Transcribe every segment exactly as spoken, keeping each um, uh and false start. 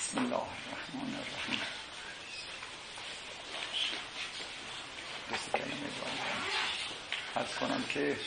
بسم الله الرحمن الرحیم. بسم کلمه دعا عرض کنم که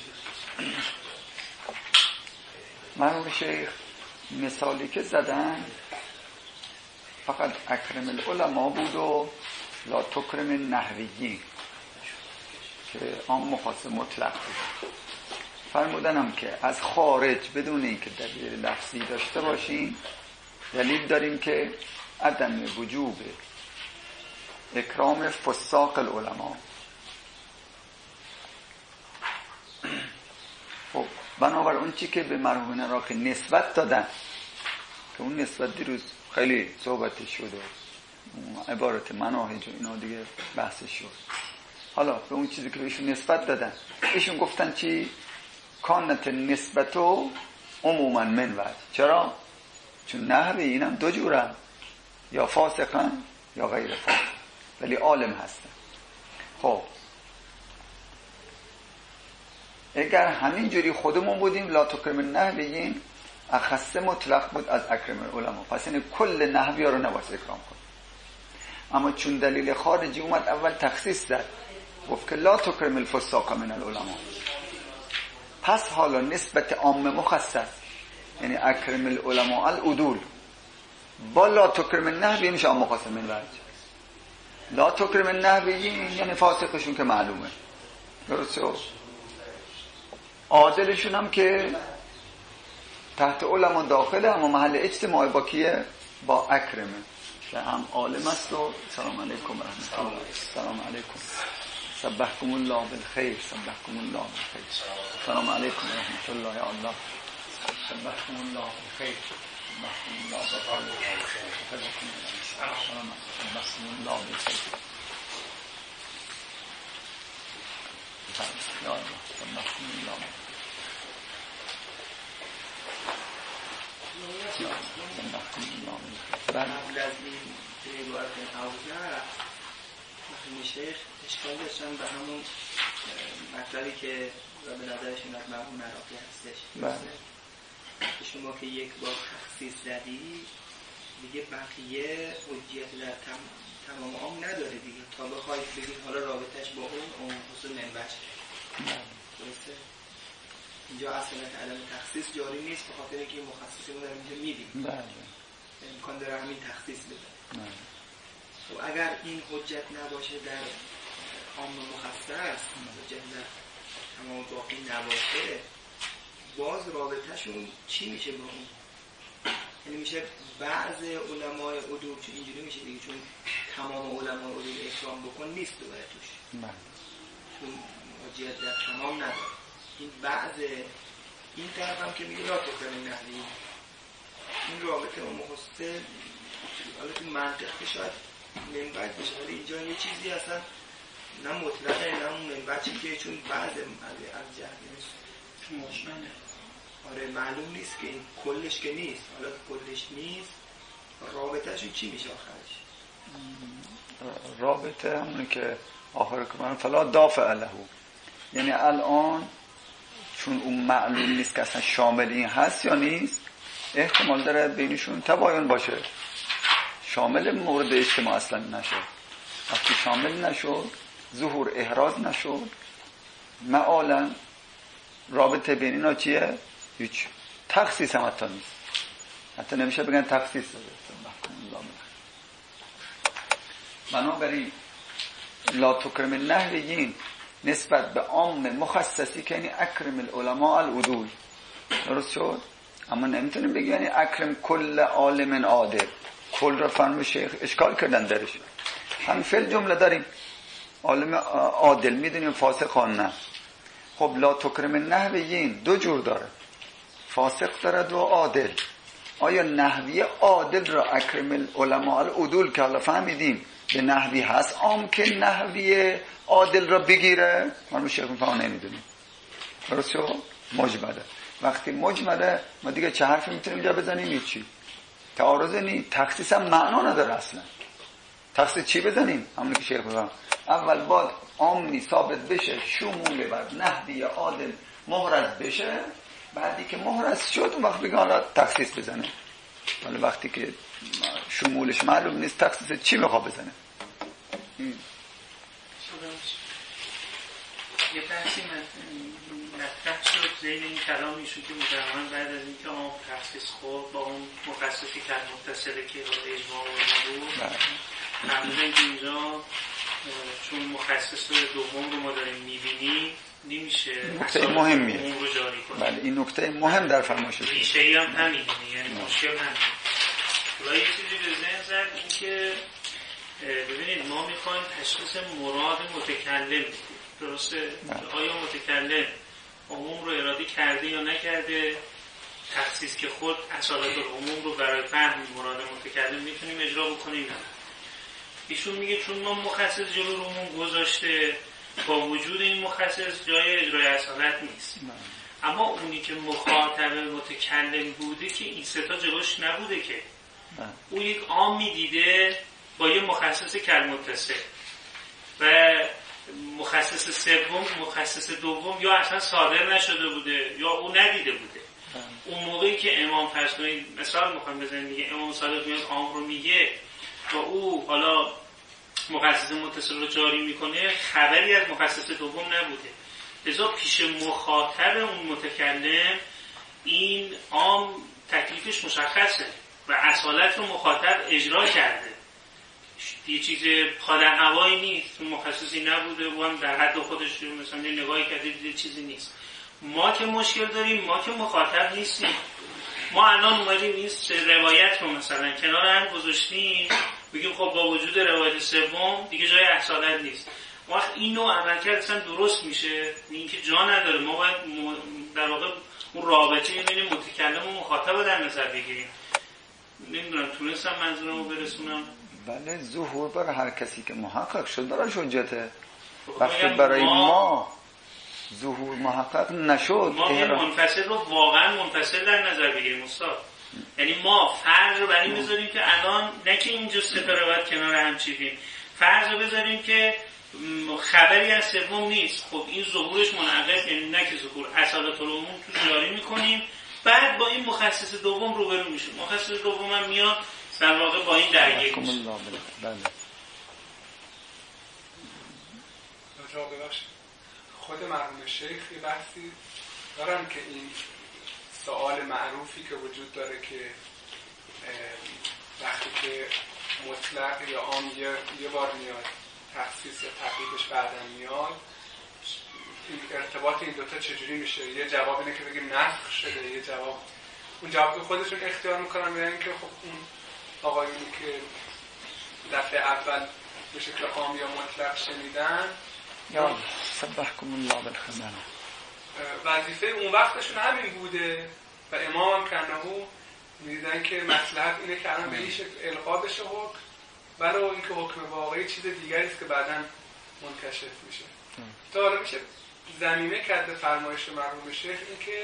مرحوم شیخ مثالی که زدن فقط اکرم العلماء بود و لا تکرم النحویین که آن مخاص مطلق بود. فرمودنم که از خارج بدون اینکه دلیل لفظی داشته باشیم دلیل داریم که عدم وجوب اکرام فساق العلماء. خب بنابر اون چی که به مرحوم عراقی نسبت دادن که اون نسبت دیروز خیلی صحبت شده، عبارت مناهج و اینا دیگه بحث شد. حالا به اون چیزی که بهشون نسبت دادن ایشون گفتن چی؟ کانت نسبتو عموما من وجه. چرا؟ چون نحوه اینم دو جورن، یا فاسقن یا غیر فاسق، ولی عالم هستن. خب اگر همین جوری خودمون بودیم لا تکرم النحویین اخص مطلق بود از اکرم العلماء، پس این کل نحوی ها رو نباید اکرام کنیم. اما چون دلیل خارجی اومد اول تخصیص داد، گفت که لا تکرم الفساق من العلماء، پس حالا نسبت عام مخصص یعنی اکرم العلماء العدول با لا تکرم النحویین میشه عام مخصص من وجه. لا تکرم النحویین یعنی فاسقشون که معلومه، درسته؟ عادلشون هم که تحت علما داخله، اما محل اجتماع با کیه؟ با اکرمه که هم عالم است. و سلام علیکم رحمت الله. سلام علیکم، سبحکم الله بالخیر، سبحکم الله بالخیر. سلام علیکم رحمت الله. یا الله سبحکم الله بالخیر، سبحکم الله بالخیر. سبحکم الله بالخیر. یا الله سبحکم الله. قبل از این عبارت اوضاع مرحوم شیخ اشکال داشتن به همون مطلبی که به نظرشون از مرحوم عراقی هستش. که شما که یک بار تخصیص زدی دیگه بقیه حجیت در تم... تمام عام نداره دیگه، تا بخواید بگید حالا رابطش با اون اون خصوص منبعش درسته؟ اینجا اصلا علم تخصیص جاری نیست، به خاطر اینکه مخصصی رو در اینجا میدیم. بله. امکان داره همین تخصیص بده. و اگر این حجت نباشه در عام مخصص، حجت در تمام باقی نباشه، باز رابطهشون چی میشه با اون؟ یعنی میشه بعض علمای عدول، چون اینجوری میشه دیگه، چون تمام علمای عدول اکرام بکن نیست دوباره توش. بله. چون حجت در تمام نداره. این بعض این طرف هم که میگه لا تکرم النحویین، این رابطه و مخصصه حالا تو منطق که شاید منبعد بشه، ولی اینجا یه چیزی اصلا نه مطلقه نه اون منبعدی که چون بعض از جهت نیست. آره معلوم نیست که این کلش که نیست، حالا کلش نیست رابطهشون چی میشه آخرش؟ رابطه همونه که آخر کمان فلا دافع له، یعنی الان چون اون معلوم نیست که اصلا شامل این هست یا نیست، احتمال داره بینشون تباین باشه، شامل مورد اجتماع اصلا نشد. وقتی شامل نشد، ظهور احراز نشد، معالا رابطه بین اینا چیه؟ هیچ. تخصیص هم حتی نیست، حتی نمیشه بگن تخصیص داده. بنابراین لا تکرم النحویین نسبت به عام مخصصی که یعنی اکرم العلماء العدول، درست شد؟ اما نمیتونیم بگیم یعنی اکرم کل عالم عادل. کل را فرم شیخ اشکال کردن درش. هم فعل جمله داریم عالم عادل میدونیم فاسق نه. خب لا تکرم النحویین دو جور داره، فاسق دارد و عادل. آیا نحوی عادل را اکرم العلماء العدول که حالا فهمیدیم به نحوی هست عام که نحوی عادل را بگیره؟ من شیخ میفهم نمیدونیم. درست شد؟ مجمله. وقتی مجمله ما دیگه چه حرفی میتونیم جا بزنیم؟ هیچی. تعارض نی، تخصیص هم معنا نداره اصلا. تخصیص چی بزنیم؟ همون که شیخ میفهم اول باید عامی ثابت بشه، شمول بر نحوی عادل محرز بشه، بعدی که محرز شد اون وقت بگه حالا تخصیص بزنه. ولی وقتی که شمولش معلوم نیست، تخصیص چی میخواد بزنه. یه بحثی مطرح شد زیر این کلام ایشون که مجرمان بعد از اینکه آن تخصیص خورد با اون مخصصی که متصله که اجماع بود فرمودن که اینجا چون مخصص دوم رو ما داریم میبینی نمیشه نکته مهمیه اون رو جاری کنیم. بله این نکته مهم در فرمایش ریشه ای هم همینه، یعنی مشکل همینه. حالا یه چیزی به ذهن زد این که ببینید ما میخوایم تشخیص مراد متکلم بدیم، درسته؟ آیا متکلم عموم رو اراده کرده یا نکرده؟ تخصیص که خود اصالت العموم رو برای فهم مراد متکلم میتونیم اجرا بکنیم نه. ایشون میگه چون ما مخصص جلو عموم گذاشته با وجود این مخصص جای اجرای اصالت نیست نه. اما اونی که مخاطب متکلم بوده که این ستا جلوش نبوده که نه. او یک عامی دیده با یه مخصص کلمتصل و مخصص سوم مخصص دوم یا اصلا صادر نشده بوده یا او ندیده بوده. اون موقعی که امام فرض کنید مثال میخوام بزنیم میگه امام صادق میاد عام رو میگه و او حالا مخصص متصل رو جاری میکنه خبری از مخصص دوم نبوده، لذا پیش مخاطب اون متکلم این عام تکلیفش مشخصه و اصالت رو مخاطب اجرا کرده، یه چیز پادر هوایی نیست، مخصصی نبوده و هم در حد خودش مثلا نگاهی کرده دیده چیزی نیست. ما که مشکل داریم، ما که مخاطب نیستیم، ما الان اومدیم این روایت رو مثلا کنار هم گذاشتیم بگیم خب با وجود روایت سوم دیگه جای اصالت نیست. وقت این نوع عملکرد اصلا درست میشه، این که جا نداره. ما باید در واقع اون رابطه بین متکلم و مخاطب رو در نظر بگیریم. نمیدونم تونستم منظورمو برسونم؟ بله ظهور برای هر کسی که محقق شد برای حجته. وقتی برای ما, ما ظهور محقق نشد ما این منفصل رو واقعا منفصل در نظر بگیریم استاد. یعنی ما فرض رو بر این بذاریم که الان نه که اینجا سه تا روایت کنار هم چیدیم، فرض رو بذاریم که خبری از سوم نیست. خب این ظهورش منعقد، یعنی نه که ظهور اصالت العموم تو جاری میکنیم، بعد با این مخصص دوم روبرو میشیم. مخصص دوم هم میاد در واقع با این درگیر میشه. بله جا ببخشید خود مرحوم شیخ یه بحثی دارن که این سوال معروفی که وجود داره که وقتی که مطلق یا عام یه, یه بار میاد تخصیص یا تقییدش بعداً میاد، این ارتباط این دوتا چجوری میشه؟ یه جواب اینه که بگیم نسخ شده، یه جواب اون جواب که خودشون اختیار میکنن میگن که خب اون آقایونی که دفعه اول به شکل عام یا مطلق شنیدن یا سبحکم الله بالخزانه وظیفه اون وقتشون همین بوده و امام هم کنهو میدیدن که مصلحت اینه که الان به این شکل القا بشه حکم، برای اینکه حکم واقعی چیز دیگری است که بعداً منکشف میشه. تا حالا میشه زمینه کرده فرمایش مرحوم شیخ این که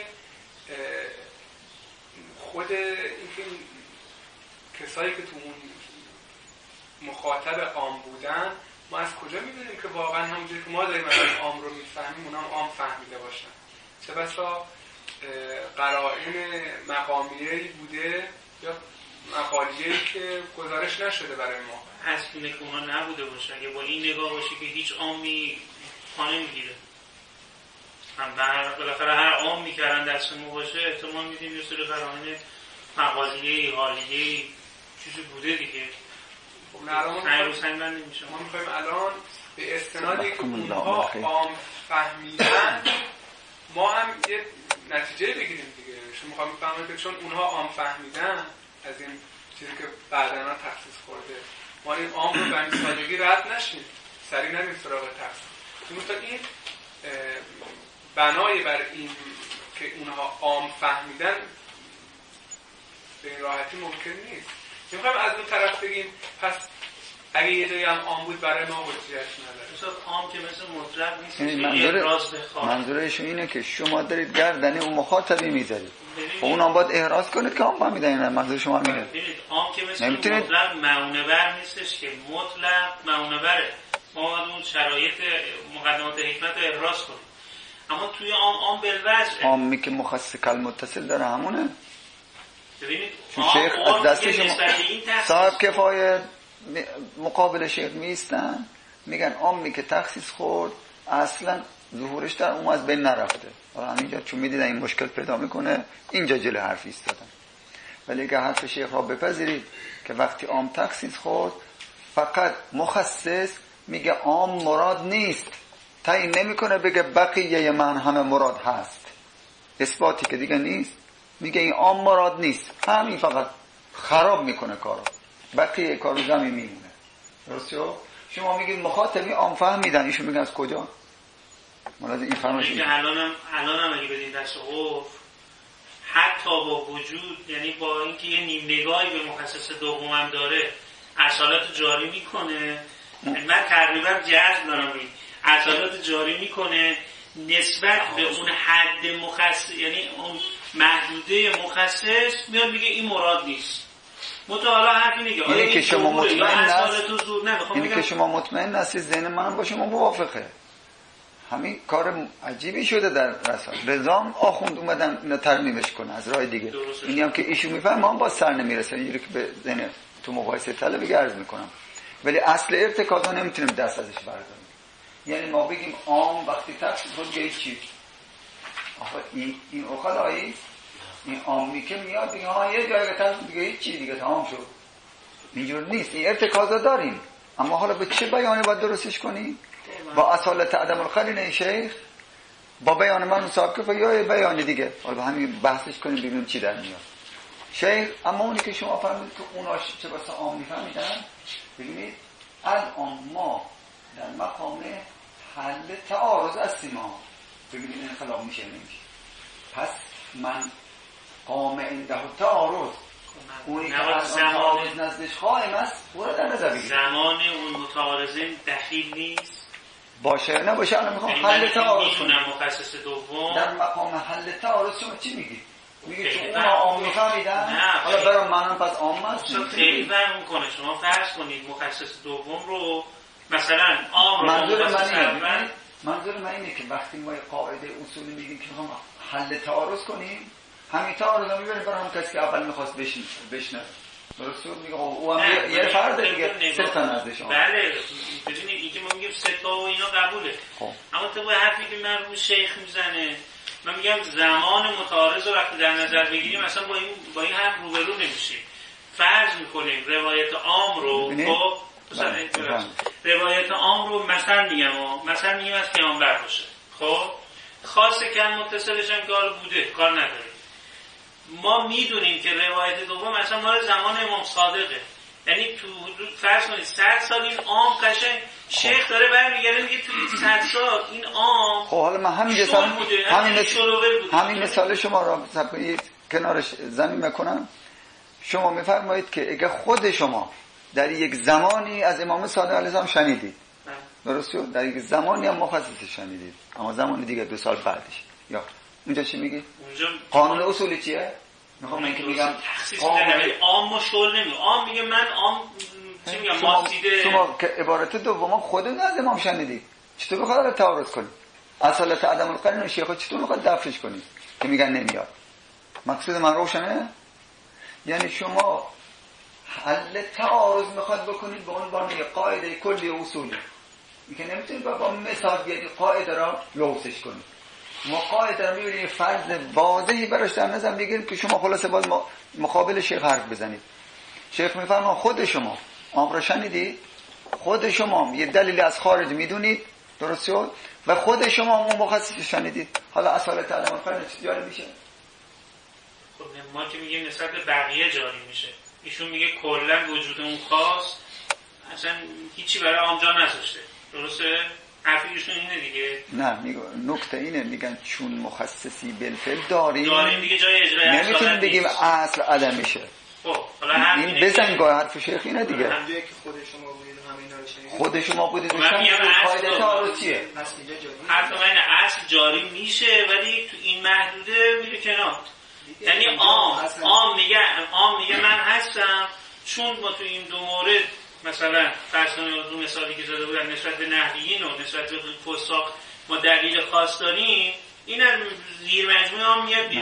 خود اینکه کسایی که تو اون مخاطب عام بودن ما از کجا میدونیم که واقعا همونجوری که ما داریم از عام رو میفهمیم اونا هم عام فهمیده باشن؟ چه بسا قرائن مقامیه‌ای بوده یا مقالیه‌ای که گزارش نشده برای ما. اصل اینه که اونا نبوده باشه. اگه با این نگاه باشه که هیچ عامی پا نمیگیره، هم بالاخره هر عام میکردن دست ما باشه، احتمال میدیم یه سری قرائن مقالیه‌ای حالیه‌ای چیزی بوده دیگه. ما میخوایم الان به استنادی که اونها عام فهمیدن ما هم یه نتیجه بگیریم دیگه. شما میخوایم بفهمید که چون اونها عام فهمیدن از این چیزی که بعداً تخصیص خورده، ما این عام رو به این سادگی رد نشیم، سریع نمیم سراغ تخصیص. مثلا این بنای بر این که اونها عام فهمیدن به این راحتی ممکن نیست. میخوایم از اون طرف بگیم پس اگه یه جایی هم عام بود برای ما حجیت نداره. مثلا عام که مثل مطلق نیست. منظور منظورش اینه که شما دارید گردن اون مخاطبی میذارید و اونم باید احراز کنید که عام فهمیدن. این منظور شما اینه. ببینید عام که مثل مطلق معونه‌ور نیستش که مطلق معونه‌وره. ما اون شرایط مقدمات حکمت رو احراز کنیم. اما توی عام عام بالوجه عامی که مخصص کلمتصل داره همونه. ببینید چون شیخ از دست شما صاحب کفایت مقابل شیخ میستن میگن عامی که تخصیص خورد اصلا ظهورش در اون از بین نرفته. حالا همینجا چون میدیدن این مشکل پیدا میکنه اینجا جلو حرف ایستادن. ولی اگه حرف شیخ را بپذیرید که وقتی عام تخصیص خورد فقط مخصص میگه عام مراد نیست، تعیین نمیکنه بگه بقیه من همه مراد هست، اثباتی که دیگه نیست، میگه این عام مراد نیست، همین فقط خراب میکنه کارو، بقیه کارو زمین میمونه. درسته؟ شما میگید مخاطبی عام فهمیدن، ایشون میگن از کجا؟ مراد این فرمایش الانم الانم اگه بدین دست عرف حتی با وجود، یعنی با اینکه یه نیم نگاهی به مخصص دومم داره اصالت جاری میکنه، من تقریبا جذب دارم این اصالت جاری میکنه نسبت به اون حد مخصص، یعنی اون محدوده مخصص میاد میگه این مراد نیست. متعالی حرفی نگه اینه که شما مطمئن نست اینه که شما مطمئن نستید ذهن من با شما موافقه. همین کار عجیبی شده در رسانه. رضام آخوند اومدن اینو ترمیمش کنه از راه دیگه. اینی هم که ایشون میفهم ما هم با سر نمیرسه، اینجوری که به ذهن تو مقایسه طلبی عرض میکنم. ولی اصل ارتکاز رو نمیتونیم دست ازش برداریم. یعنی ما بگیم عام وقتی تفسیر بود گه چی؟ آخه این این اوخلایی این عامی که میاد دیگه ها یه جایی تفسیر دیگه هیچ چی دیگه تمام شد. اینجور نیست. این ارتکاز رو داریم. اما حالا به چه بیانی باید درستش کنیم؟ با اصالت عدم القرینه شیخ، با بیان من صاحب کفایت یا بیان دیگه، حالا همین بحثش کنیم ببینیم چی در میاد. شیخ اما اونی که شما فرمودید که اونا چه واسه عام میفهمیدن، ببینید الان ما در مقام حل تعارض هستیم ما، ببینید این خلاف میشه نمیشه. پس من قام عنده تعارض، اونی که از تعارض نزدش قائم است او را در نظر بگیرید. زمان اون متعارضین دخیل نیست باشه نباشه. الان میخوام حل تعارض کنم. مخصص دوم در مقام حل تعارض شما چی میگید؟ میگید که اونا عام میفهمیدن، حالا برای منم پس عام است. خیلی فرق میکنه. شما فرض کنید مخصص دوم رو مثلا عام رو منظور من اینه منظور من اینه که وقتی ما قاعده اصولی میگیم که میخوام حل تعارض کنیم، همین تعارض رو میبریم برای هم کسی که اول میخواست بشنه. درسته؟ میگه او هم یه فرد دیگه سه تا نزدش. بله ببینید اینکه ما میگیم سه تا و اینا قبوله. خب. اما تو حرفی که من رو شیخ میزنه، من میگم زمان متعارض رو وقتی در نظر بگیریم مثلا با این با این حرف روبرو نمیشیم. فرض میکنیم روایت عام رو، خب مثلا روایت عام رو مثلا میگم مثلا میگم از پیامبر باشه، خب خاصه کم متصلش هم کار بوده، کار نداره. ما میدونیم که روایت دوم مثلا مال زمان امام صادقه، یعنی تو فرض کنید صد سال این عام قشنگ شیخ داره برمیگرده میگه تو صد سال این عام. خب حالا من همین مثال همین مثال همین مثال شما را کنارش زمین میکنم. شما میفرمایید که اگه خود شما در یک زمانی از امام صادق علیه السلام شنیدید، درسته؟ در یک زمانی هم مخصص شنیدید، اما زمان دیگه دو سال بعدش، یا اونجا چی میگی؟ قانون اصولی چیه؟ میخوام من که میگم قانون عام و شل نمی عام میگه من عام چی میگم ماسیده. شما که عبارت دوم خودت از امام شنیدید، چطور بخواد تعارض کنی؟ اصالت عدم القرین شیخ چطور میخواد دفعش کنی که میگن نمیاد؟ مقصود من روشنه؟ یعنی شما حل تعارض میخواد بکنید به عنوان یک قاعده کلی اصولی، میگه نمیتونید با مثال بیاد قاعده را لوثش کنید. ما قاعده رو میبینیم فرض واضحی براش در نظر میگیریم که شما خلاصه باز مقابل شیخ حرف بزنید. شیخ میفرما خود شما امر رو شنیدید، خود شما یه دلیل از خارج میدونید، درست شد، و خود شما اون مخصص شنیدید. حالا اصالت عدم القرین چی جاری میشه؟ خب ما که میگیم نسبت به بقیه جاری میشه، ایشون میگه کلا وجود اون خاص اصلا هیچی برای آنجا نذاشته، درسته؟ حرفیشون اینه دیگه. نه میگه نکته اینه، میگن چون مخصصی بالفعل داریم داریم دیگه جای اجرای نمیتونیم بگیم اصل عدم میشه. خب حالا این بزن گاه حرف شیخ اینه دیگه. همونجایی که خود شما بودید و همینا رو شنیدید، خود شما بودید و شنیدید قاعده تعارض چیه؟ حرف من اصل جاری میشه ولی تو این محدوده میره کنار. یعنی عام عام میگه عام میگه من هستم، چون ما تو این دو مورد مثلا فرض کنید دو مثالی که زده بودن نسبت به نحویین و نسبت به فساق ما دلیل خاص داریم، این از زیر مجموعه هم میاد بیرون.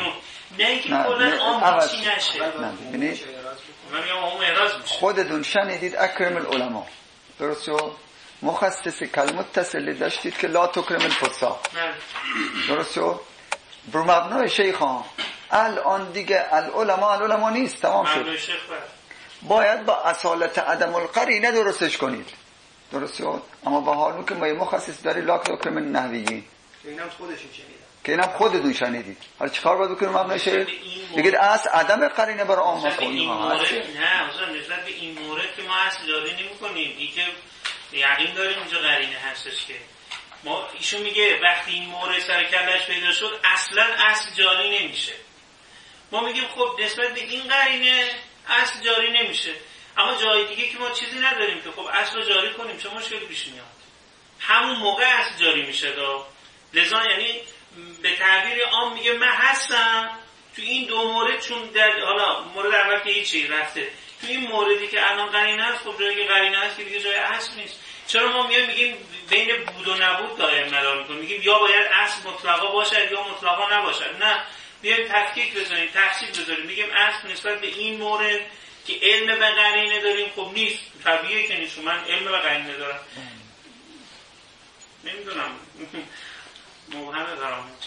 نه اینکه کلا عام چی نشه. نه ببینید من میگم عام اعراض میشه. خودتون شنیدید اکرم العلماء، درست شد؟ مخصص کلمتصل داشتید که لا تکرم الفساق، درست شد؟ بر مبنای شیخان الان دیگه العلماء العلماء نیست، تمام شد. باید با اصالت عدم القرینه درستش کنید، درست شد؟ اما با حالی که ما مخصص داری لا تکرم النحویین، اینم خودشون شنیدن، که اینم خودتون شنیدید. حالا چیکار باید بکنیم مبنای شیخ؟ بگید اصل عدم قرینه برای عامه این مورد نه مثلا نسبت به این مورد که ما اصل جاری نمی‌کنیم، دیگه یقین داریم اونجا قرینه هستش که ما ایشون میگه وقتی این مورد سر کلش پیدا شد اصلا اصل جاری نمیشه. ما میگیم خب نسبت به این قرینه اصل جاری نمیشه، اما جای دیگه که ما چیزی نداریم که خب اصل رو جاری کنیم، چه مشکلی پیش میاد؟ همون موقع اصل جاری میشه. دا لذا یعنی به تعبیر عام میگه من هستم تو این دو مورد، چون در حالا مورد اول که هیچی رفته، تو این موردی که الان قرینه است، خب جایی قرینه است که دیگه جای اصل نیست. چرا ما میایم میگیم بین بود و نبود دائم مدار میکنیم، میگیم یا باید اصل مطلقا باشد یا مطلقا نباشد؟ نه، میایم تفکیک بزنیم، تفصیل بذاریم، میگیم اصل نسبت به این مورد که علم به قرینه داریم خب نیست، طبیعیه که نیست، من علم به قرینه دارم. نمیدونم مبهمه برام چه،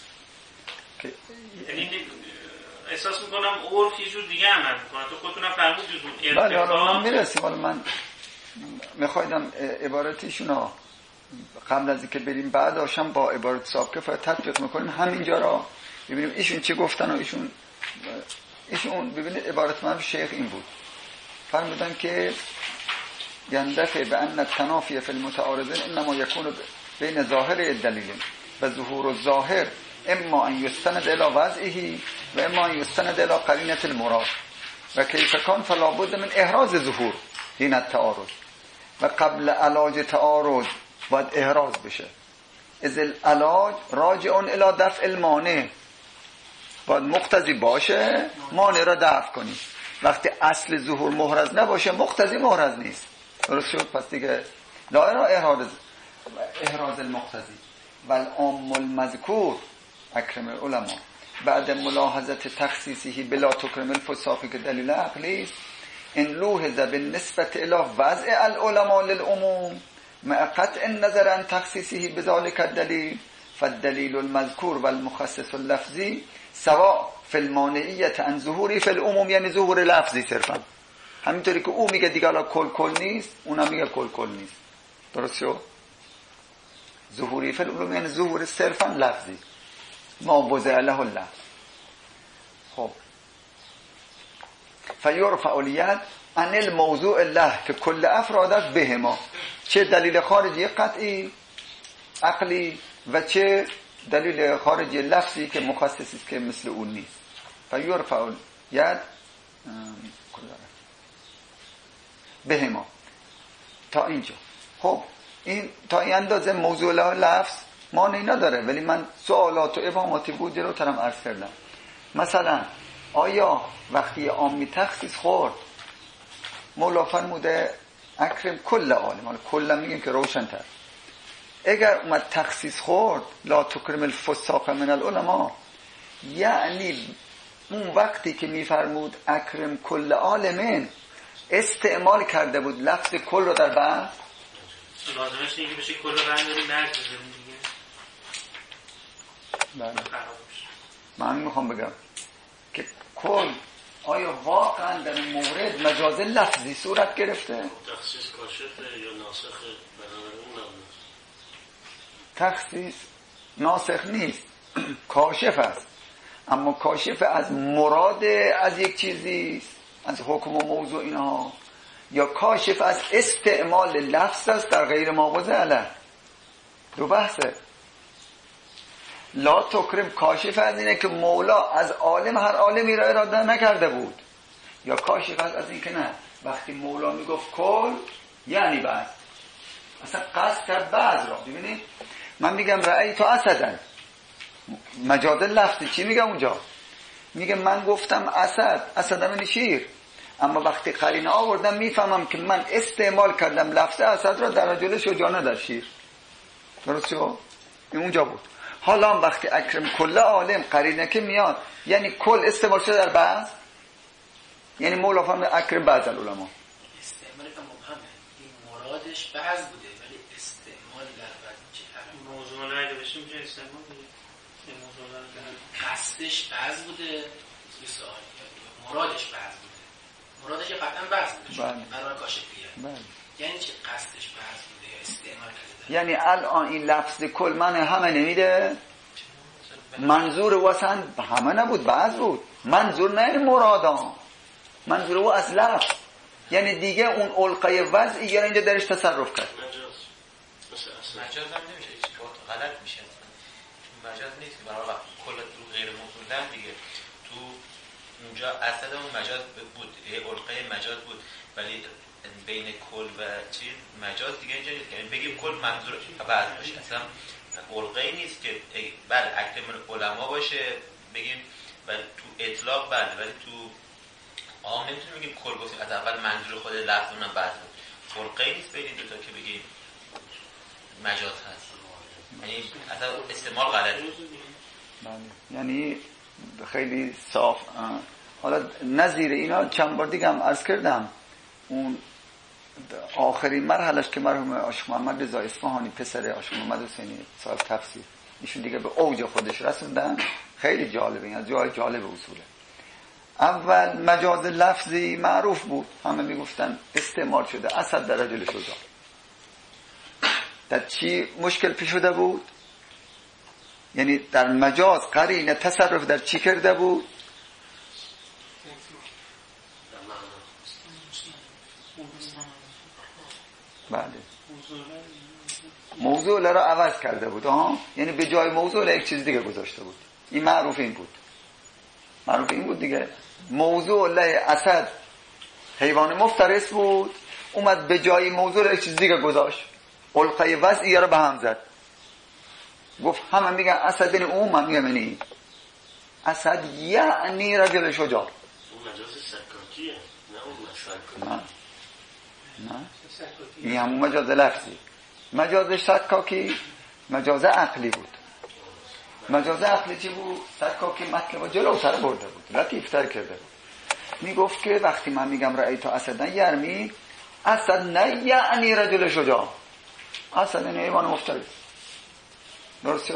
یعنی احساس میکنم عرف یه جور دیگه عمل میکنه. تو خودتونم فرمودید بله، حالا من میرسیم. حالا من میخوایدم عبارتیشون قبل از اینکه بریم بعد آشم با عبارت سابقه فقط تطبیق میکنیم همینجا را ببینیم ایشون چه گفتن و ایشون ایشون ببینید عبارت من شیخ این بود، فرمودن که یندفع به ان التنافی فی المتعارضین انما یکون بین ظاهر الدلیل و ظهور الظاهر اما ان یستند الى وضعه و اما ان یستند الى قرینه المراد و کیف کان فلا بد من احراز ظهور این التعارض و قبل علاج تعارض باید احراز بشه. از العلاج راجع الى دفع المانع، باید مقتضی باشه مانع را دفع کنی. وقتی اصل ظهور محرز نباشه مقتضی محرز نیست، درست شد؟ پس دیگه لا را احراز احراز المقتضی والعام المذکور اکرم العلماء بعد ملاحظه تخصیصه بلا تکرم الفساق که دلیل عقلی است ان لوحظ بالنسبه الى وضع العلماء للعموم مع قطع النظر عن تخصیصه بذلك الدلیل فالدلیل المذکور والمخصص اللفظی سواء فی المانعیت عن ظهوری فی العموم، یعنی ظهور لفظی صرفا. همینطوری که او میگه دیگه حالا کل کل نیست، اونم میگه کل کل نیست، درست شد؟ ظهوری فی العموم یعنی ظهور صرفا لفظی، ما وضع له اللفظ. خب فیرفع الید عن الموضوع له که کل افرادش به ما، چه دلیل خارجی قطعی عقلی و چه دلیل خارجی لفظی که مخصصی است که مثل اون نیست. فیرفع الید به ما تا اینجا. خب این تا این اندازه موضوع له لفظ معنی نداره، ولی من سوالات و ابهاماتی بود رو ترم عرض کردم. مثلا آیا وقتی عامی تخصیص خورد مولا فرموده اکرم کل عالم، حالا کل میگیم که روشن تر، اگر اومد تخصیص خورد لا تکرم الفساق من العلماء، یعنی اون وقتی که میفرمود اکرم کل عالمین استعمال کرده بود لفظ کل رو در بعد لازمش نیست که بشه کل رو بنداریم نرد بزنیم دیگه. بله من میخوام بگم که کل آیا واقعا در این مورد مجاز لفظی صورت گرفته؟ تخصیص کاشفه یا ناسخه؟ تخصیص ناسخ نیست، کاشف است، اما کاشف از مراد از یک چیزی از حکم و موضوع اینها، یا کاشف از استعمال لفظ است در غیر ما وضع له. دو بحثه. لا تکرم کاشف از اینه که مولا از عالم هر عالمی را اراده نکرده بود، یا کاشف از از این که نه وقتی مولا میگفت کل یعنی بعض، اصلا قصد کرد بعض را. ببینید من میگم رأی تو اسدن، مجاز لفظی چی میگم اونجا؟ میگه من گفتم اسد، اسد همین شیر، اما وقتی قرینه آوردم میفهمم که من استعمال کردم لفظ اسد را در جلوه شجاعانه در شیر، درست شد؟ این اونجا بود. حالا وقتی اکرم کل عالم قرینه که میاد یعنی کل استعمال شده در بعض، یعنی مولا فرمود اکرم بعض العلماء. استعمال که مبهمه، این مرادش بعض بوده ولی استعمال در بعض چه طرف موضوع نایده بشه میشه استعمال بوده، این موضوع نایده قصدش بعض بوده، یه سوال مرادش بعض بوده، مرادش قطعا بعض بوده برای کاشفیه. بله. یعنی چه قصدش بعض بوده یا استعمال کرده؟ یعنی الان این لفظ کل من همه نمیده، منظور واسن همه نبود بعض بود، منظور نه مرادا، منظور او از لفظ، یعنی دیگه اون علقه وضعی یعنی اینجا درش تصرف کرد. مجاز هم نمیشه، هیچ غلط میشه، مجاز نیست که برای وقت کل تو غیر موصول دیگه تو اونجا اصلا اون مجاز بود، یه علقه مجاز بود، ولی بین کل و چیز مجاز دیگه اینجا نیست، یعنی بگیم کل منظورش بعض باشه، اصلا علقه نیست که بله اکرم علما باشه بگیم ولی تو اطلاق بله، ولی تو عام نمیتونیم بگیم کل گفتیم از اول منظور خود لفظ اونم بعض بود، علقه نیست بین دو تا که بگیم مجاز هست، یعنی اصلا استعمال غلطه. یعنی خیلی صاف. حالا نظیر اینا چند بار دیگه هم عرض کردم، اون آخرین مرحلش که مرحوم عاشق محمد رضا اصفهانی پسر عاشق محمد حسینی صاحب تفسیر ایشون دیگه به اوج خودش رسوندن، خیلی جالبه، این از جای جالب اصوله. اول مجاز لفظی معروف بود، همه میگفتن استعمال شده، اسد در رجل شجاع. در چی مشکل پیش شده بود؟ یعنی در مجاز قرینه تصرف در چی کرده بود؟ بله موضوع را عوض کرده بود، ها، یعنی به جای موضوع یک چیز دیگه گذاشته بود. این معروف این بود، معروف این بود دیگه. موضوع له اسد حیوان مفترس بود، اومد به جای موضوع یک چیز دیگه گذاشت، علقه وضعی را به هم زد، گفت همه میگن اسد این اون، من میگم این اسد یعنی رجل شجاع. اون مجاز سکاکیه نه اون مسکاکی. نه نه این همون مجاز لفظی. مجاز سکاکی مجاز عقلی بود. مجاز عقلی چی بود؟ سکاکی مطلب جلوتر برده بود، لطیفتر کرده بود. میگفت که وقتی من میگم رأیت اسد یرمی، اسد نه یعنی رجل شجاع، اسد نه حیوان مفترس. درسته؟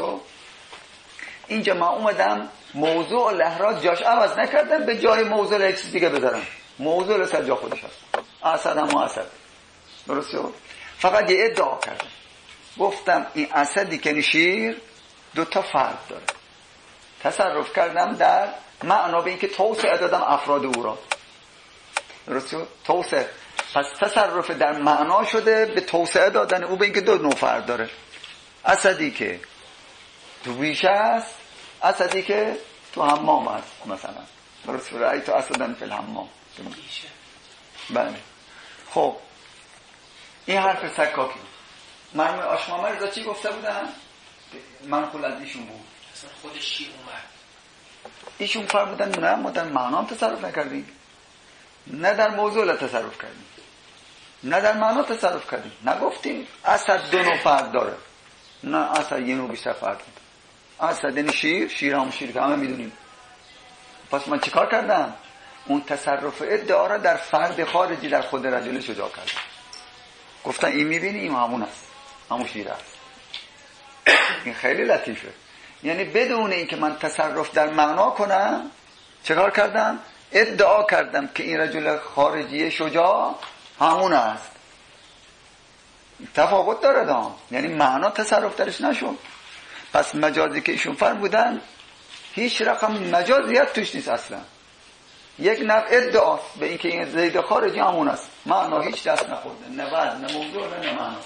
اینجا ما اومدم موضوع لحراج جاش عوض نکردم، به جای موضوع یک چیز دیگه بذارم، موضوع لسر جا خودش هست، اسد هم اسد. درسته؟ فقط یه ادعا کردم، گفتم این اسدی که شیر دو تا فرد داره، تصرف کردم در معنا به این که توسعه دادم افراد او را. درسته؟ توسعه، پس تصرف در معنا شده به توسعه دادن او به این که دو نوع فرد داره، اسدی که تو ویشه است، اسدی که تو حمام است مثلا. درسته؟ رأی تو اسدن فی الحمام. بله. خب این حرف سکاکی. مرحوم عاشق محمد رضا چی گفته بودن؟ منقول از ایشون بود. اصلا خودش چی اومد؟ ایشون فرمودن نه ما در معنا هم تصرف نکردیم، نه در موضوع تصرف کردیم، نه در معنا تصرف کردیم، نگفتیم اسد دو نوع فرد داره، نه اسد یه نوع بیشتر فرد داره. اسد یعنی شیر، شیر هم شیر که همه میدونیم. پس من چیکار کردم؟ اون تصرف ادعا را در فرد خارجی در خود رجل شجاع کردم. گفتن این میبینی این همون است، همون شیر است. این خیلی لطیفه. یعنی بدون اینکه من تصرف در معنا کنم چیکار کردم؟ ادعا کردم که این رجل خارجی شجاع همون است. تفاوت داره دام، یعنی معنا تصرف درش نشد. پس مجازی که ایشون فرمودن هیچ رقم مجازیت توش نیست اصلا، یک نوع ادعاست به اینکه این زید خارجی همون است، معنا هیچ دست نخورده، نه وزن نه موضوع نه معنا،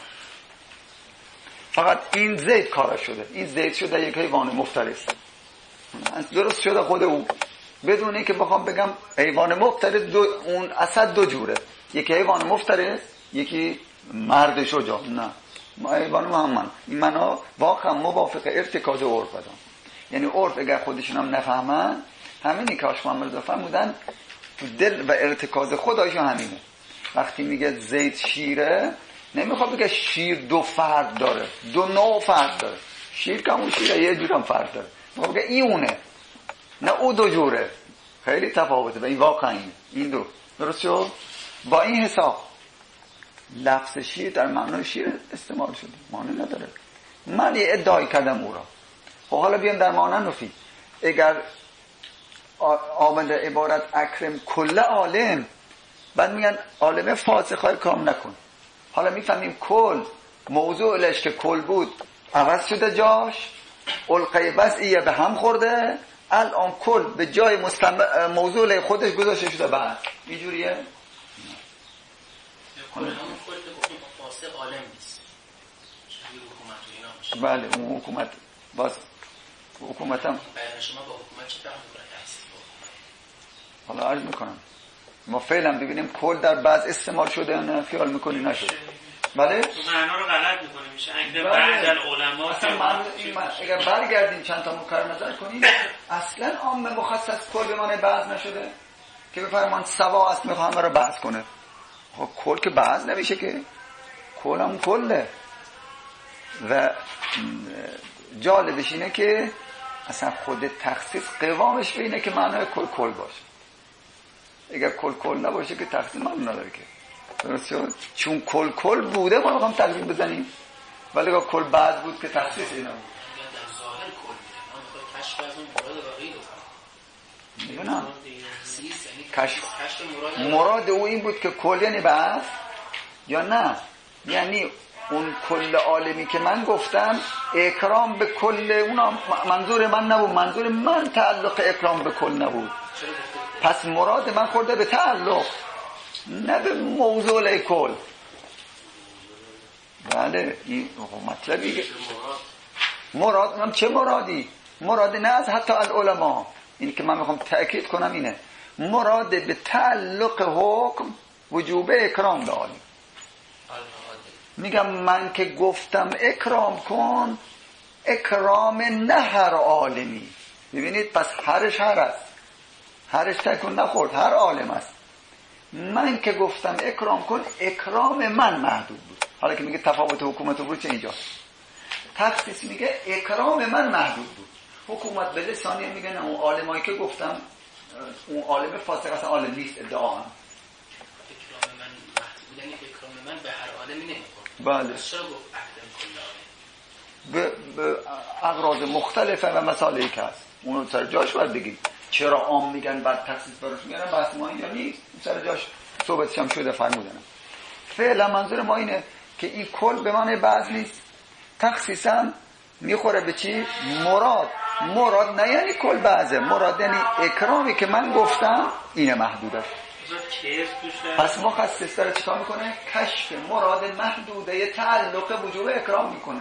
فقط این زید کارش شده، این زید شده یک حیوان مفترس، درست شده خود او، بدون اینکه بخوام بگم حیوان مفترس دو، اون اسد دو جوره، یکی حیوان مفترس یکی مرد شجاع، نه ما حیوان مهمن. این معنا واقعا موافق ارتکاز عرف بدم، یعنی عرف اگر خودشون هم نفهمن، همینی که عاشق محمد رضا فرمودن تو دل و ارتکاز خدایشون همینه. وقتی میگه زید شیره، نمیخواد بگه شیر دو فرد داره، دو نوع فرد داره، شیر که اون شیره یه جورم فرق داره. میگه این اونه نه او دو جوره، خیلی تفاوته. و این واقعا این این دو درست شد. با این حساب لفظ شیر در معنای شیر استعمال شده، معنی نداره. من یه ادعای کردم او را. خب حالا بیام در معنی نفی. اگر آمده عبارت اکرم کل عالم، بعد میگن عالم فاسقای کام نکن. حالا میفهمیم کل موضوع لش که کل بود عوض شده جاش، القی وضعیه به هم خورده، الان کل به جای مستم... موضوع خودش گذاشته شده. بعد اینجوریه کل همون کل که گفتیم فاسق عالم نیست، شبیه حکومت و اینا میشه. بله اون حکومت باز حکومتم بیان شما با حکومت چه فرق داره؟ تحصیل با حکومت. حالا عرض میکنم ما فعلا ببینیم کل در بعض استعمال شده یا نه، خیال میکنی نشده. بله تو معنا رو غلط میکنیم میشه اگه بعد العلماء اگر برگردیم چند تا مکرر نظر کنیم اصلا عام مخصص کل به معنی بعض نشده که بفرمان سوا است میخوام همه رو بعض کنه. خب کل که بعض نمیشه که، کل هم کله. و جالبش اینه که اصلا خود تخصیص قوامش به اینه که معنای کل کل باشه. اگر کل کل نباشه که تخصیص معنی نداره که. درست شد؟ چون کل کل بوده ما میخوام تقسیم بزنیم، ولی اگر کل بعد بود که تخصیص اینا بود. در ظاهر کل بوده، ما میخواد کشف از اون مراد واقعی رو فهم. میدونم کشف مراد او این بود که کل یعنی بعد یا نه، یعنی اون کل عالمی که من گفتم اکرام به کل اونا منظور من نبود، منظور من تعلق اکرام به کل نبود. پس مراد من خورده به تعلق نه به موضوع کل. بله این مطلبی مراد هم چه مرادی؟ مراد نه از حتی العلماء، این که من میخوام تأکید کنم اینه مراد به تعلق حکم وجوب اکرام به عالم. میگم من که گفتم اکرام کن، اکرام نه هر عالمی. ببینید پس هرش هر است، هرش تکون نخورد، هر عالم است. من که گفتم اکرام کن، اکرام من محدود بود. حالا که میگه تفاوت حکومت و بود چه اینجا تخصیص میگه اکرام من محدود بود. حکومت به لسانی میگه نه اون عالمایی که گفتم اون عالم فاسق اصلا عالم نیست ادعا هم. اکرام من محدود یعنی اکرام من به هر عالمی نمیخورد. بله چرا گفت اکرم کل عالم؟ به, به اغراض مختلفه و مسائلی که هست اونو سر جاش باید بگیم. چرا عام میگن بعد تخصیص براش میگن بحث ما اینجا نیست، سر جاش صحبتش هم شده فرمودن. فعلا منظور ما اینه که این کل به معنی بعض نیست، تخصیص هم میخوره به چی؟ مراد. مراد نه یعنی کل بعضه، مراد یعنی اکرامی که من گفتم اینه محدوده. پس مخصص داره چیکار میکنه؟ کشف مراد محدوده تعلق وجوب اکرام میکنه،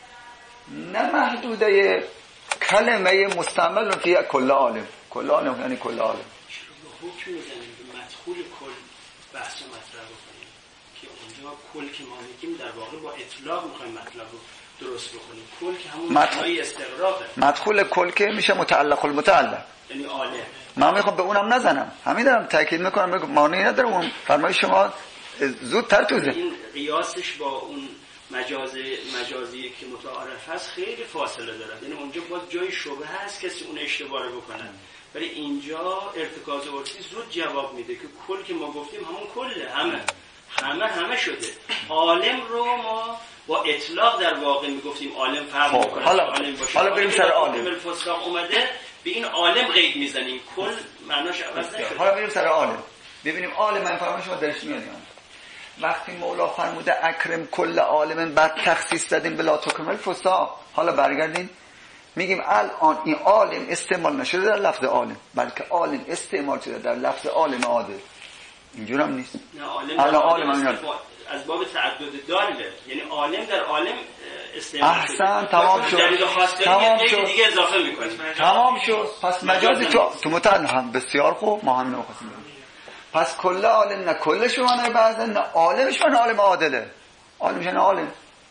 نه محدوده کلمه مستعمل فی کل عالم. کل عالم یعنی کل عالم. حکم میزنیم به مدخول کل بحث مطرح بکنیم که اونجا کل که ما میگیم در واقع با اطلاق میخوایم مطلب رو درست بکنیم. کل که همون معنای استغراقه. مدخول کل که میشه متعلق المتعلق یعنی عالم. من میخوام به اونم نزنم، همین دارم تاکید میکنم، میگم معنی نداره اون فرمای شما زودتر توزه. این قیاسش با اون مجاز مجازی که متعارف هست خیلی فاصله داره، یعنی اونجا باز جای شبهه هست کسی اون اشتباه رو بکنه، ولی اینجا ارتکاز عرفی زود جواب میده که کل که ما گفتیم همون کله، همه همه همه شده. عالم رو ما با اطلاق در واقع میگفتیم عالم فرق میکنه. حالا عالم باشه، حالا بریم سر عالم. الفساق اومده به این عالم قید میزنیم، کل معناش عوض نشده. حالا بریم سر عالم ببینیم عالم من فرمایش شما درش میاد. وقتی مولا فرموده اکرم کل عالم بعد تخصیص دادیم بلا تکرم الفساق، حالا برگردیم میگیم الان این عالم استعمال نشده در لفظ عالم، بلکه عالم استعمال شده در لفظ عالم عادل. اینجور هم نیست. نه عالم, عالم, عالم از باب تعدد داله، یعنی عالم در عالم استعمال احسن تمام شد تمام شد دیگه اضافه میکنیم تمام شد. پس مجازی تو تو متعلق هم بسیار خوب ما هم نمیخواستیم. پس کل عالم نه کلش معنی بعضه، نه عالمش معنی عالم عادله. عالمش نه عالم.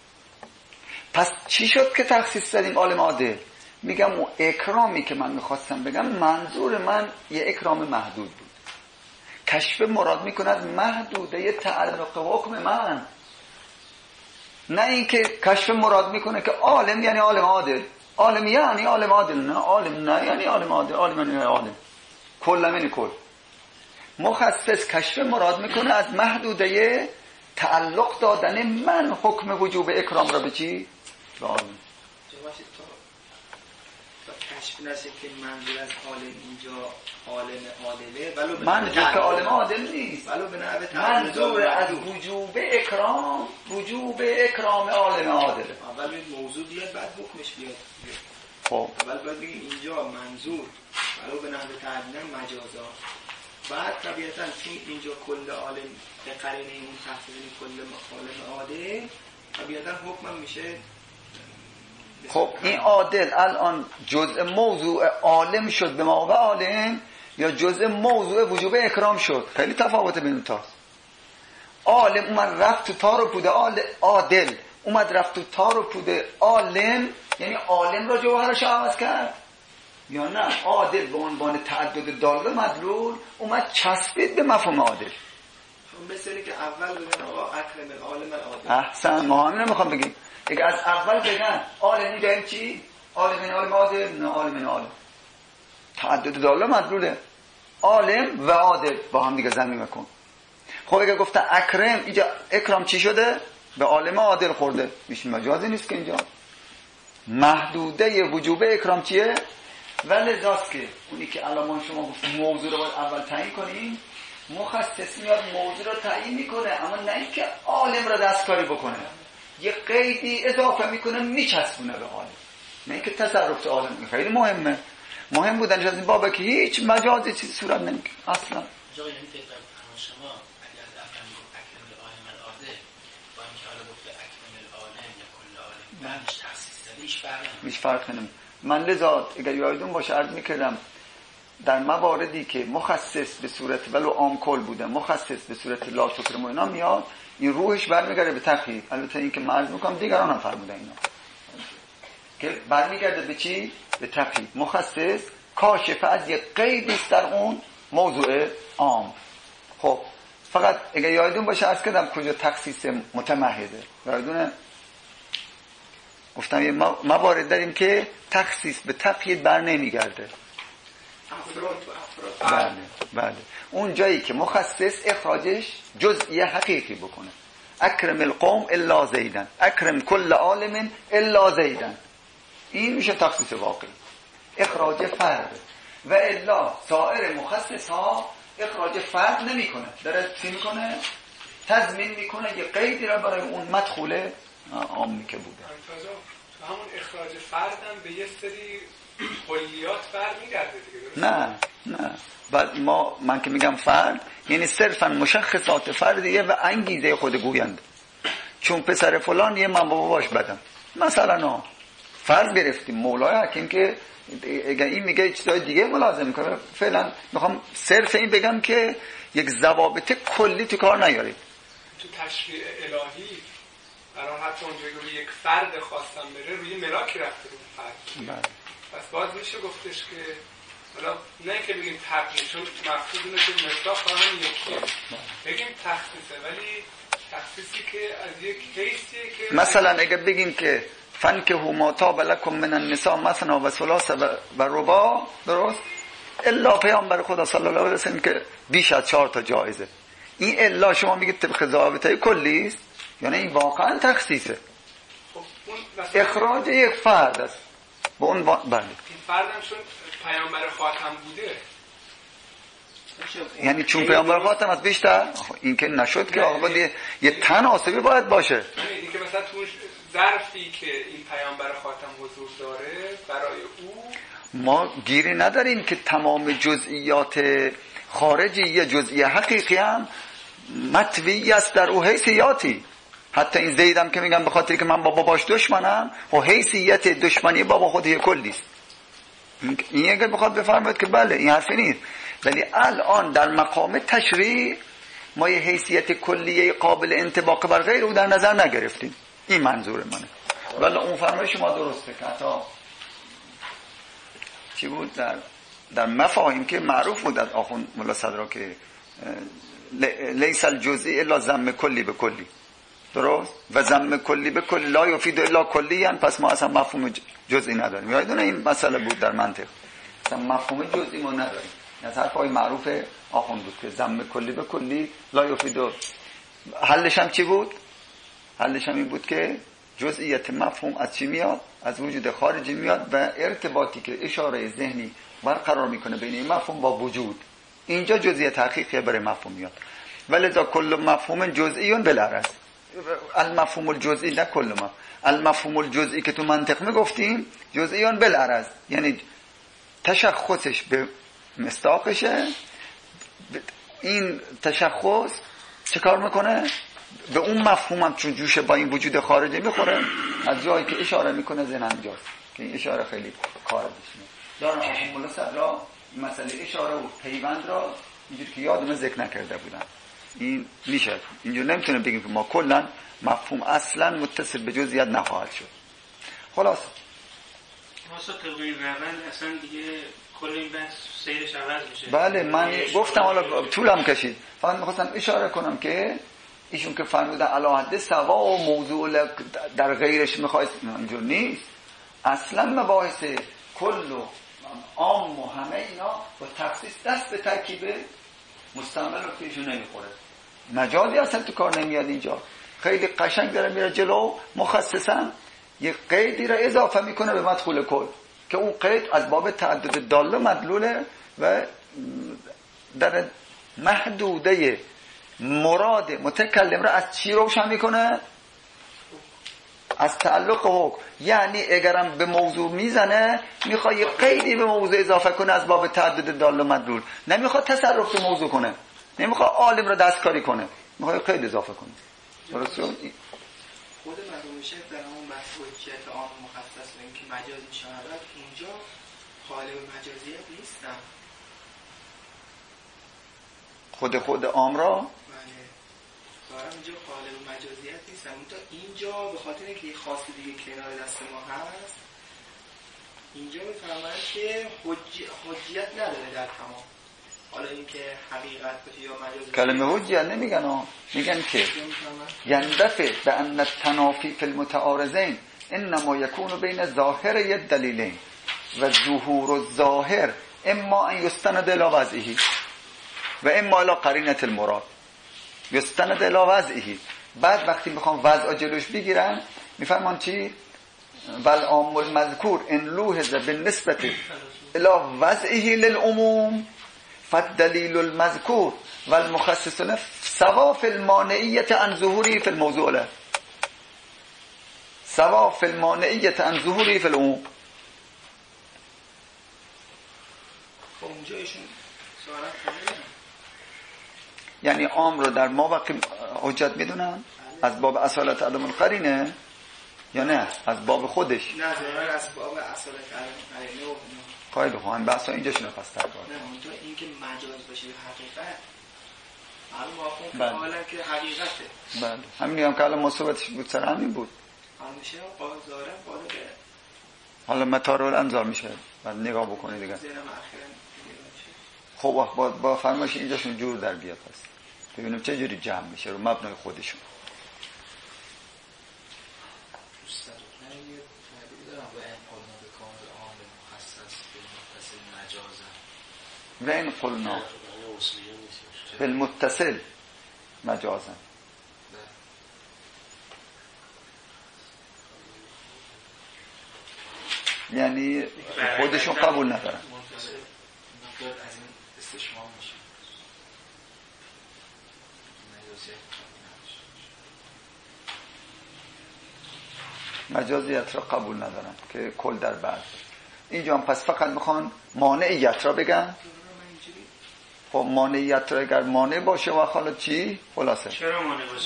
پس چی شد که تخصیص دادیم عالم عادل؟ میگم اون اکرامی که من میخواستم بگم منظور من یه اکرام محدود بود. کشف مراد میکند محدوده یه تعلق حکم من. نه اینکه کشف مراد میکنه که عالم یعنی عالم عادل، عالم یعنی عالم عادل، نه عالم نه یعنی عالم عادل، عالم یعنی عالم، کل یعنی کل. مخصص کشف مراد میکنه از محدوده تعلق دادن من حکم وجوب اکرام را به چی؟ به عالم. کشف نشه که منظور از عالم اینجا عالم عادله، ولو منظور که عالم عادل نیست، ولو به نحو منظور از وجوب اکرام وجوب اکرام عالم عادله. اول این موضوع بیاد بعد حکمش بیاد. خب اول باید بگیم اینجا منظور ولو به نحو تعدیل مجازا، بعد طبیعتاً چون اینجا کل عالم به قرینه اون تفسیر کل عالم عادل، طبیعتاً حکم میشه. خب این عادل الان جزء موضوع عالم شد به ما و عالم یا جزء موضوع وجوب اکرام شد؟ خیلی تفاوت بین تاست. عالم اومد رفت تو تار و پود عادل، اومد رفت تو تار و پود عالم، یعنی عالم را جوهرش عوض کرد، یا نه عادل به عنوان تعدد دال مدلول اومد چسبید به مفهوم عادل. مثل که اول بگن آقا اکرم العالم العادل. احسن، ما همین میخوام بگیم. اگه از اول بگن عالم یعنی چی؟ عالم یعنی عالم عادل، نه عالم یعنی عالم. تعدد دال مدلوله. عالم و عادل با هم دیگه زمین میکن. خب اگه گفتن اکرم، اینجا اکرام چی شده؟ به عالم عادل خورده. میشه مجازی نیست که اینجا محدوده وجوب اکرام چیه؟ ولذاست که اونی که الان شما گفتیم موضوع رو باید اول تعیین کنیم، مخصص میاد موضوع رو تعیین میکنه، اما نه اینکه عالم رو دستکاری بکنه، یه قیدی اضافه میکنه میچسبونه به عالم، نه اینکه تصرف عالم. خیلی مهمه، مهم بودنش از این بابه که هیچ مجازی چیزی صورت نمیکنه اصلا. جایی یعنی فکر کنم شما اگر اصلا میگفت اکرم العالم العادل با اینکه حالا گفته اکرم العالم یا کل عالم بعدش تخصیص داده، هیچ فرقی نمیکنه. هیچ فرقی نمیکنه. من لذا اگر یادتون باشه عرض میکردم در مواردی که مخصص به صورت ولو عام کل بوده، مخصص به صورت لا تکرم و اینا میاد، این روحش برمیگرده به تقیید. البته این که من عرض میکنم دیگران هم فرمودن اینا که برمیگرده به چی؟ به تقیید. مخصص کاشفه از یک قیدی در اون موضوع عام. خب فقط اگر یادتون باشه عرض کردم کجا تخصیص متمهده، یادتونه گفتم یه موارد داریم که تخصیص به تقیید بر نمیگرده. بله بله. اون جایی که مخصص اخراجش جزئی حقیقی بکنه، اکرم القوم الا زیدن، اکرم کل عالم الا زیدن، این میشه تخصیص واقعی، اخراج فرد. و الا سایر مخصص ها اخراج فرد نمیکنه، داره چی میکنه؟ تضمین میکنه یه قیدی را برای اون مدخول عامی که بوده. همون اخراج فردم به یه سری کلیات برمیگرده دیگه. نه نه، بعد ما من که میگم فرد یعنی صرفا مشخصات فردیه و انگیزه خود گوینده. چون پسر فلان یه من باباش بدم مثلا، فرض گرفتیم مولای حکیم که اگر این میگه چیزای دیگه ملازم میکنه، فعلا میخوام صرف این بگم که یک ضوابط کلی تو کار نیارید. تو تشریع الهی برای حتی اونجایی که روی یک فرد خواستم بره روی ملاکی رفته روی فرد. بله. پس باز میشه گفتش که حالا نه که بگیم تقیید، چون مقصود اینه که مصداق هم یکیه، بگیم تخصیصه، ولی تخصیصی که از یک کیسیه که مثلا اگر بگیم که فنکحوا ما طاب لکم من النساء مثنی و ثلاث و رباع، درست؟ الا پیامبر خدا صلی الله علیه و سلم که بیش از چهار تا جایزه. این الا شما میگید طبق ضوابط کلی است، یعنی این واقعا تخصیصه. خب اون اخراج یک فرد است با اون با... بله. این فردم چون پیامبر خاتم بوده، یعنی چون پیامبر خاتم از بیشتر این که نشد که آقا باید یه تناسبی باید باشه. این که مثلا تو ظرفی که این پیامبر خاتم حضور داره برای او ما گیری نداریم که تمام جزئیات خارجی یا جزئی حقیقی هم مطوی است در او حیثیاتی. حتی این زیدم که میگم به خاطر که من با باباش دشمنم و حیثیت دشمنی بابا خود یک کلی است. این اگر بخواد بفرماید که بله این حرفی نیست، ولی الان در مقام تشریع ما یه حیثیت کلیه قابل انطباق بر غیر او در نظر نگرفتیم. این منظور منه. ولی اون فرمایش شما درسته که حتی چی بود در در مفاهیم که معروف بود از آخوند ملا صدرا که لیس الجزئی الا ضم کلی به کلی، درست؟ و ضم کلی به کلی لا یفید الا کلی، پس ما اصلا مفهوم جزئی نداریم. یادتونه این مسئله بود در منطق، اصلا مفهوم جزئی ما نداریم. از حرفای معروف آخوند بود که ضم کلی به کلی لا یفید. حلش هم چی بود؟ حلش هم این بود که جزئیت مفهوم از چی میاد؟ از وجود خارجی میاد و ارتباطی که اشاره ذهنی برقرار میکنه بین این مفهوم با وجود، اینجا جزئیت حقیقی برای مفهوم میاد. ولذا کل مفهوم جزئی بالعرض، المفهوم الجزئی نه کل ما، المفهوم الجزئی که تو منطق میگفتیم جزئی بالعرض، یعنی تشخصش به مصداقشه. این تشخص چه کار میکنه؟ به اون مفهومم چون جوشه با این وجود خارجی میخوره، از جایی که اشاره میکنه ذهن انجاست که این اشاره خیلی کار بشه. دارم آخون مولا صدرا مسئله اشاره و پیوند را اینجور که یادم ذکر نکرده بودم. این میشه اینجور نمیتونه بگیم که ما کلن مفهوم اصلا متصل به جزئیات نخواهد شد. خلاص واسه طبقی روند اصلا دیگه کل این بحث سیرش عوض میشه. بله من گفتم، حالا طولم کشید، فقط میخواستم اشاره کنم که ایشون که فرمودن علی حد سوا و موضوع در غیرش میخواید، اینجور نیست. اصلا مباحث کل و عام و همه اینا با تخصیص دست به ترکیب مستعمل رو پیشون نمیخوره. مجازی اصلا تو کار نمیاد. اینجا خیلی قشنگ داره میره جلو، مخصصا یک قیدی را اضافه میکنه به مدخول کل که اون قید از باب تعدد داله مدلوله و در محدوده مراد متکلم را از چی روشن میکنه؟ از تعلق حکم. یعنی اگرم به موضوع میزنه میخواد یه قیدی به موضوع اضافه کنه از باب تعدد دال و مدلول، نمیخواد تصرف به موضوع کنه، نمیخواد عالم را دستکاری کنه، میخواد قید اضافه کنه. درست شد؟ خود مرحوم شیخ در همون بحث حجیت عام مخصص و اینکه مجاز میشود اینجا قالب مجازیت نیستن. خود خود عام را دارم اینجا قالب مجازیت نیستم. اینجا به خاطر اینکه یه خاصی دیگه کنار دست ما هست، اینجا میفهمن که حجی... حجیت نداره در تمام. حالا اینکه حقیقت باشه یا مجاز، کلمه حجیت نمیگن ها، میگن که یندفع به ان التنافی فی المتعارضین انما یکون بین ظاهر ید دلیلین و ظهور الظاهر اما ان یستند الی وضعه و اما الی قرینه المراد یستند الی وضعه. بعد وقتی میخوام وضع جلوش بگیرن میفهمن چی؟ والعام المذکور ان لوحظ بالنسبه الی وضعه للعموم فالدلیل المذکور والمخصص سوا فی المانعیت عن ظهوری فی الموضوع له، سوا فی المانعیت عن ظهوری فی العموم. خب اونجا ایشون سوالات کنه، یعنی عام رو در ما وقتی حجت میدونن از باب اصالت عدم القرینه یا نه از باب خودش؟ نه ظاهر از باب اصالت عدم القرینه و خیلی خوب. این بحثا اینجا شنو پس تر داره. نه اونجا اینکه مجاز باشه حقیقت معلوم واقعا که حالا که حقیقته. بله همین هم که الان مصوبتش بود سر همین بود. حالا میشه قاضاره قاضی به حالا متار الانظار میشه بعد نگاه بکنید دیگه. زیرم اخیراً خب با با فرمایش اینجاشون جور در بیاد پس ببینیم چه جوری جمع میشه رو مبنای خودشون. و این قلنا بالمتصل مجازا، یعنی خودشون قبول ندارن. مجازیت را قبول ندارن که کل در بعض. اینجا هم پس فقط میخوان مانعیت را بگن. خب مانعیت را اگر مانع باشه و حالا چی؟ خلاصه چرا مانع باشه؟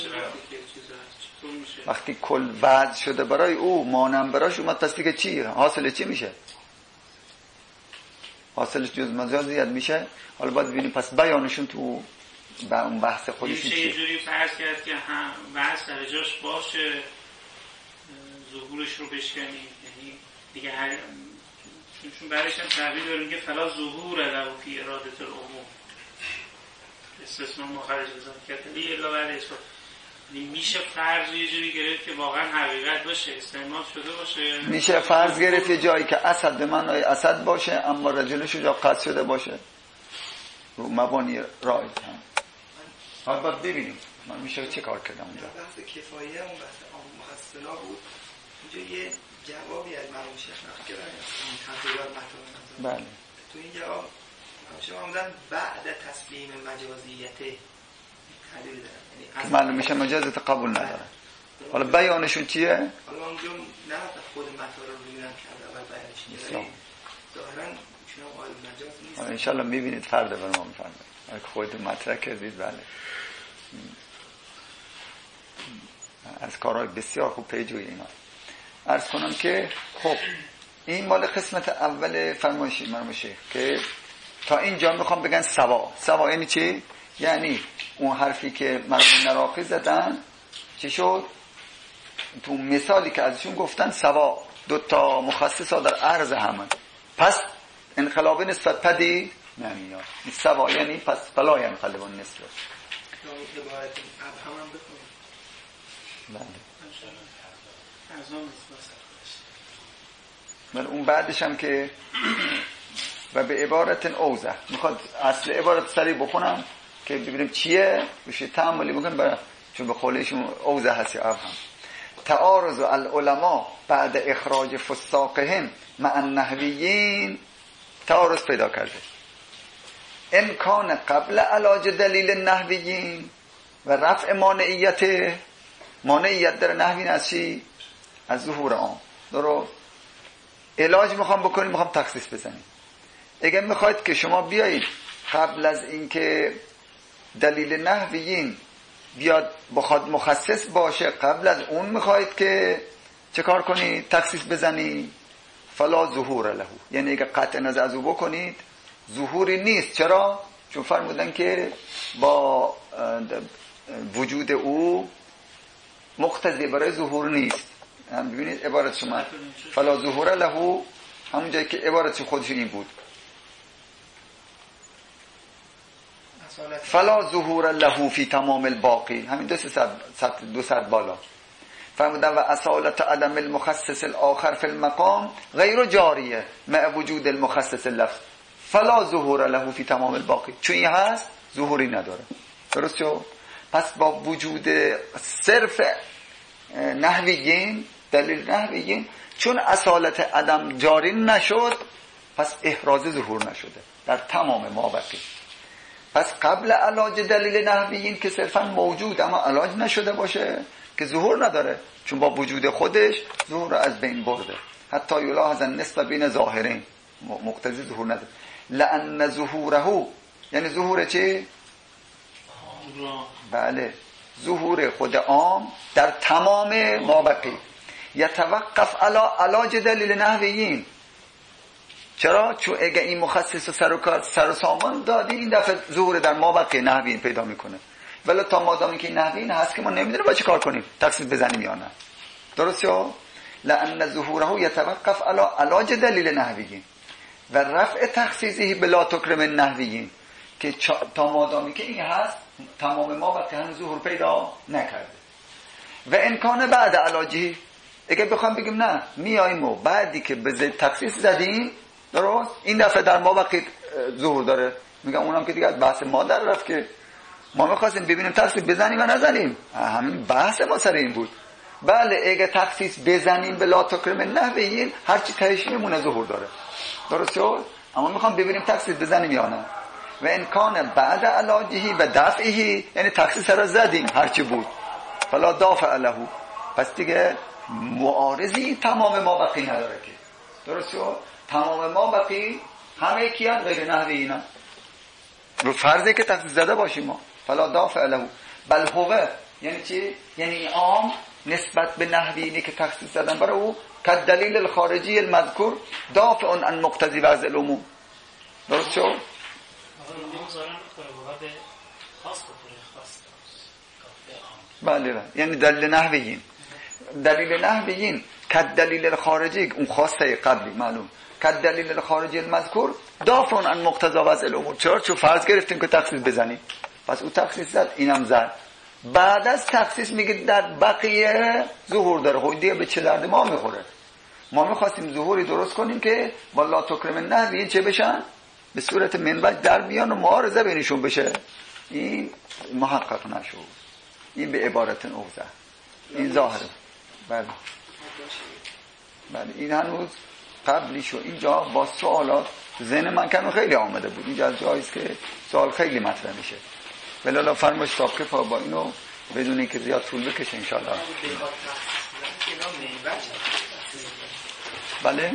وقتی کل وضع شده برای او مانع براش اومد، پس دیگه چی؟ حاصل چی میشه؟ حاصلش جز مجازیت میشه. حالا باید ببینیم پس بیانشون تو با اون بحث خودشون چیه. یه جوری فرض کرد که هم بحث در جاش باشه ظهورش رو بشکنیم، یعنی دیگه هر چون برایش هم تعبیر داریم که فلا ظهور له فی اراده العموم استثناء مخرج بزن کتلی الا بعد اثبات. میشه فرض یه جوری گرفت که واقعا حقیقت باشه، استعمال شده باشه. میشه فرض گرفت یه جایی که اسد به معنای اسد باشه اما رجل شجاع قتل شده باشه، رو مبانی رای هم. حالا باید ببینیم من میشه چه کار کردم اونجا. بحث کفایه اون بحث محصلا بود، اونجا یه جوابی از مرحوم شیخ نقل کردن این تنظیرات مطلب. بله. تو این جواب شما آمدن بعد تسلیم مجازیته تحلیل دارن، یعنی معلوم میشه مجازات قبول نداره. حالا بیانشون چیه؟ حالا اونجا نه خود مطلب رو ببینن که اول بیانش چیه. ظاهرا شما قائل مجاز نیست. ان شاء الله میبینید فردا برام میفهمه. اگه خودتون مطرح کردید بله. از کارهای بسیار خوب پیجوی اینا. عرض کنم که خب این مال قسمت اول فرمایشی مرحوم شیخ که تا اینجا میخوام بگن سوا. سوا یعنی چی؟ یعنی اون حرفی که مرحوم نراقی زدن چی شد؟ تو مثالی که ازشون گفتن سوا دو تا مخصصا در عرض همه، پس انقلاب نسبت پدی نمیاد. سوا یعنی پس فلا انقلاب نسبت. عبارت ابهم هم بکنیم. بله. از اون من اون بعدش هم که و به عبارت اوضح میخواد اصل عبارت سریع بخونم که ببینیم چیه بشه تعاملی بکنم برای چون به قولشون اوضح هستی ابهم. تعارض العلماء بعد اخراج فساقهم مع النحویین تعارض پیدا کرده. امکان قبل علاج دلیل نحویین و رفع مانعیت. مانعیت در نحوین از چی؟ از ظهور عام. درست؟ علاج میخوام بکنیم، میخوام تخصیص بزنیم. اگر میخواید که شما بیایید قبل از اینکه دلیل نحویین بیاد بخواد مخصص باشه قبل از اون میخواید که چه کار کنید؟ تخصیص بزنید. فلا ظهور له، یعنی اگر قطع نظر از او بکنید ظهوری نیست. چرا؟ چون فرمودن که با وجود او مقتضی برای ظهور نیست. هم ببینید عبارت شما فلا ظهور له همون جایی که عبارت خودش این بود فلا ظهور له فی تمام الباقی، همین دو سطر دو سطر بالا فرمودن و اصالت عدم المخصص الاخر فی المقام غیر جاریه مع وجود المخصص اللفظ فلا ظهور له فی تمام الباقی. چون این هست ظهوری نداره. درست شد؟ پس با وجود صرف نحویین دلیل نحویین چون اصالت عدم جاری نشد پس احراز ظهور نشده در تمام ما بقی. پس قبل علاج دلیل نحویین که صرفا موجود اما علاج نشده باشه که ظهور نداره چون با وجود خودش ظهور از بین برده. حتی یلاحظ النسبه بین ظاهرین مقتضی ظهور نداره. لأن ظهوره یعنی ظهور چی؟ بله ظهور خود عام در تمام ما بقی یتوقف علی علاج دلیل نحویین. چرا؟ چون اگه این مخصص و سر و کار سر و سامان دادی این دفعه ظهور در ما بقی نحویین پیدا میکنه. ولی تا مادامی که این نحویین هست که ما نمیدونیم با چی کار کنیم، تخصیص بزنیم یا نه. درست شد؟ لأن ظهوره یتوقف علی علاج دلیل نحویین و رفع تخصیصه بلا تکرم نحویین که تا مادامی که این هست تمام ما وقتی هنوز ظهور پیدا نکرده. و امکان بعد علاجی اگه بخوام بگیم نه میاییم و بعدی که به تخصیص زدیم درست این دفعه در ما وقتی ظهور داره میگم اونم که دیگه از بحث ما در رفت که ما میخواستیم ببینیم تخصیص بزنیم و نزنیم. همین بحث ما سر این بود. بله اگه تخصیص بزنیم به لا تکرم نحویین هرچی تهش میمونه ظهور داره. درست شد؟ اما میخوام ببینیم تخصیص بزنیم یا نه. و امکان بعد علاجهی و دفعهی یعنی تخصیص را زدیم هرچی بود فلا دافع له پس دیگه معارضی تمام ما بقی نداره که. درست شد؟ تمام ما بقی همه کیان غیر نحویین رو فرضه که تخصیص زده باشیم ما فلا دافع له بل هو یعنی چی؟ یعنی عام نسبت به نحویینی که تخصیص زدن برای او که دلیل الخارجی المذکور دافع عن مقتضی وضع العموم. درست شد؟ بله بله یعنی دلیل نحویین دلیل نحویین که دلیل خارجی اون خواسته قبلی معلوم که دلیل خارجی المذکور دافع عن مقتضی وضع الامور. چرا؟ چون فرض گرفتیم که تخصیص بزنیم پس او تخصیص زد اینم زد بعد از تخصیص میگه در بقیه ظهور داره. خب دیگه به چه درد ما میخوره؟ ما میخواستیم ظهوری درست کنیم که با لا تکرم النحو چه بشن؟ به صورت منبج در بیان و معارضه بینشون بشه. این محقق نشد. این به عبارت اوضح، این ظاهره. بله بله این هنوز قبلی شو. اینجا با سوالات ذهن من کنو خیلی آمده بود. اینجا از جاییست که سوال خیلی مطرح میشه. ولی فرمایش صاحب کفا با اینو بدون اینکه زیاد طول بکشه انشالله. بله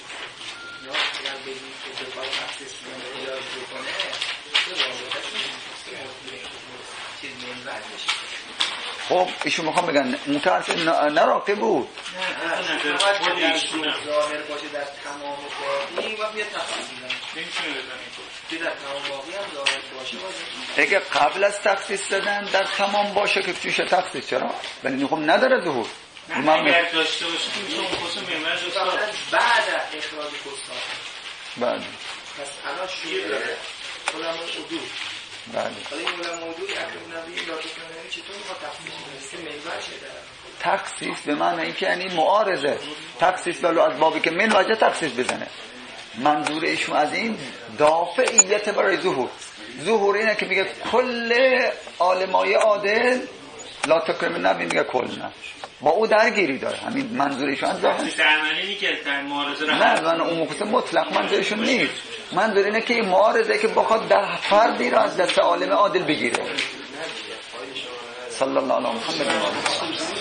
خب ایشون میخوام بگن متأسف نراقب بود ظاهر باشه در تمام باقی و بیا تفصیل نمیتونه بزنید در تمام باقی هم ظاهر باشه باشه. اگه قبل از تخصیص دادن در تمام باشه که توش تخصیص چرا؟ ولی خب نداره ظهور. من اگر داشته باشه میتونه خصوص میمرز بعد اخراج کسا. بله. پس الان شروع داره علماء حدود. بله. حالا این علماء حدود اکرم نبی لا تکرم چطور میخواد تخصیص کنه؟ منبع چه داره؟ تخصیص به معنی اینکه یعنی معارضه. تخصیص ولو از بابی که من وجه تخصیص بزنه. منظور ایشون از این دافعیت برای ظهور. ظهور اینه که میگه کل عالمای عادل لا تکرم نبی میگه کل نه. با او درگیری داره. همین منظورشون از ظاهر. تخصیص عملی نیست که در معارضه را نه من اون مخصوص مطلق منظورشون نیست. منظور اینه که معارضه که بخواد در فردی را از دست عالم عادل بگیره. صلی الله علیه و محمد.